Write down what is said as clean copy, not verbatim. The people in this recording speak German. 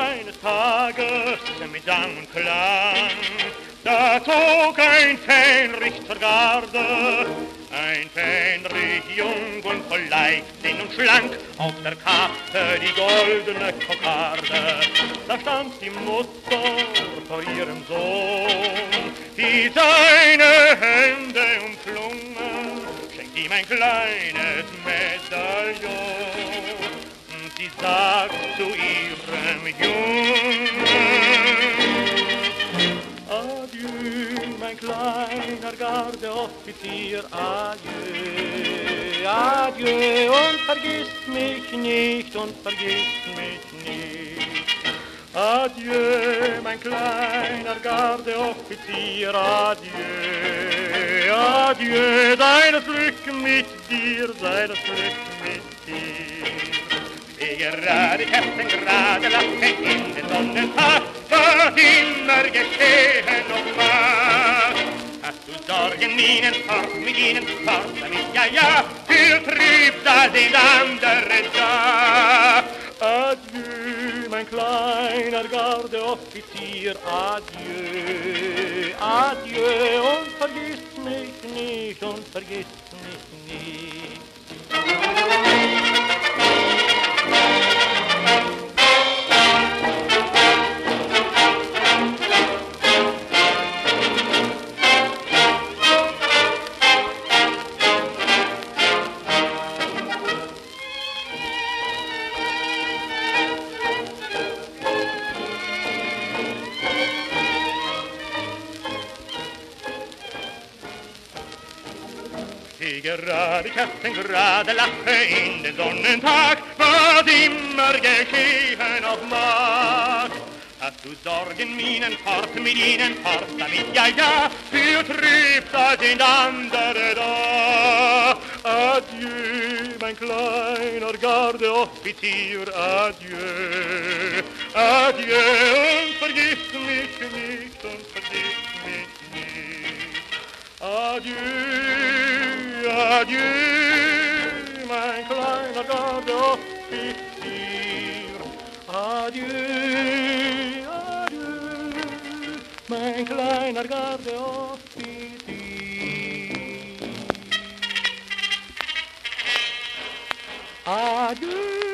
eines Tages mit Sang und Klang, da zog ein Fähnrich zur Garde, ein Fähnrich jung und voll Leichtsinn und schlank, auf der Kappe die goldene Kokarde. Da stand die Mutter vor ihrem Sohn, die seine Hände umschlungen, schenkt ihm ein kleines Medaillon. Sie sagt zu ihrem Jungen: Adieu, mein kleiner Gardeoffizier, adieu, adieu, und vergiss mich nicht, und vergiss mich nicht. Adieu, mein kleiner Gardeoffizier, adieu, adieu, sei das Glück mit dir, sei das Glück mit dir. Gerade Kerzen gerade lache in den Sonnentag, was immer geschehen noch mag. Hast du Sorgen, ihnen fort, mit ihnen fort, damit ja, für Trübsal sind andere da. Adieu, mein kleiner Gardeoffizier, adieu, adieu, und vergiss mich nicht, und vergiss mich nicht. Gerade Kerzen, gerade lache in den Sonnentag, was immer geschehen auch mag. Hast du Sorgen, Minen fort, mit ihnen fort, damit ja, für Trübsal sind andere da. Adieu, mein kleiner Gardeoffizier, adieu, adieu, und vergiss mich nicht, und vergiss mich nicht. Adieu, adieu, mein kleiner Gardeoffizier, adieu, adieu, mein kleiner Gardeoffizier. Adieu.